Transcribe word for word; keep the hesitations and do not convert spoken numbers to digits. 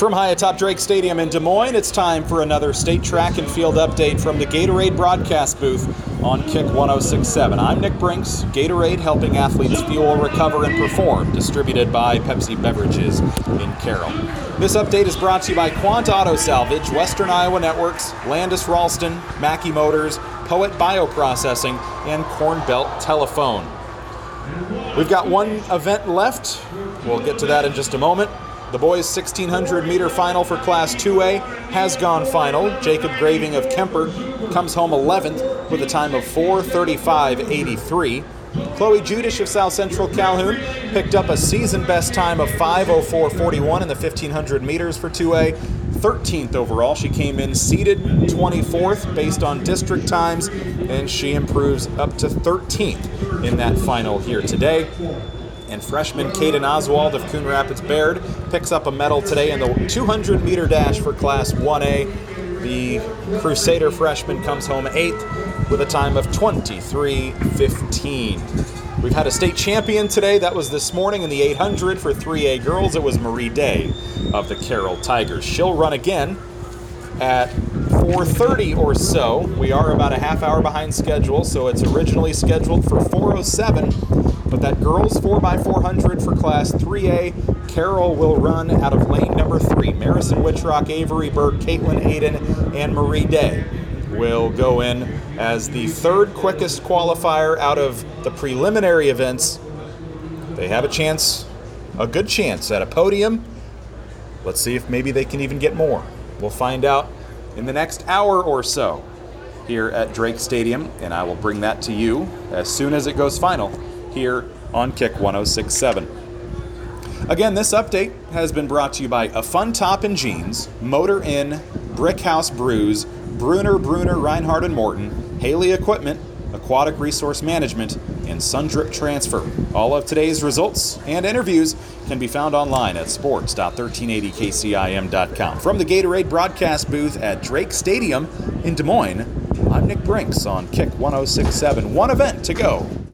From high atop Drake Stadium in Des Moines, it's time for another state track and field update from the Gatorade broadcast booth on Kick one oh six point seven. I'm Nick Brinks. Gatorade, helping athletes fuel, recover, and perform, distributed by Pepsi Beverages in Carroll. This update is brought to you by Quant Auto Salvage, Western Iowa Networks, Landis Ralston, Mackey Motors, Poet Bioprocessing, and Corn Belt Telephone. We've got one event left. We'll get to that in just a moment. The boys' sixteen hundred meter final for Class two A has gone final. Jacob Graving of Kemper comes home eleventh with a time of four thirty-five eighty-three. Chloe Judish of South Central Calhoun picked up a season best time of five oh four forty-one in the fifteen hundred meters for two A. thirteenth overall. She came in seeded twenty-fourth based on district times, and she improves up to thirteenth in that final here today. And freshman Caden Oswald of Coon Rapids Baird picks up a medal today in the two hundred meter dash for Class one A. The Crusader freshman comes home eighth with a time of twenty-three fifteen. We've had a state champion today. That was this morning in the eight hundred for three A girls. It was Marie Day of the Carroll Tigers. She'll run again at four thirty or so. We are about a half hour behind schedule, so it's originally scheduled for four oh seven. But that girls four by four hundred for Class three A, Carroll will run out of lane number three. Marison Witchrock, Avery Burke, Caitlin Aiden, and Marie Day will go in as the third quickest qualifier out of the preliminary events. They have a chance, a good chance at a podium. Let's see if maybe they can even get more. We'll find out in the next hour or so here at Drake Stadium, and I will bring that to you as soon as it goes final here on Kick one oh six point seven. Again, this update has been brought to you by A Fun Top and Jeans, Motor Inn, Brick House Brews, Bruner, Bruner, Reinhardt and Morton, Haley Equipment, Aquatic Resource Management, and Sundrip Transfer. All of today's results and interviews can be found online at sports dot thirteen eighty K C I M dot com. From the Gatorade broadcast booth at Drake Stadium in Des Moines, I'm Nick Brinks on Kick one oh six point seven. One event to go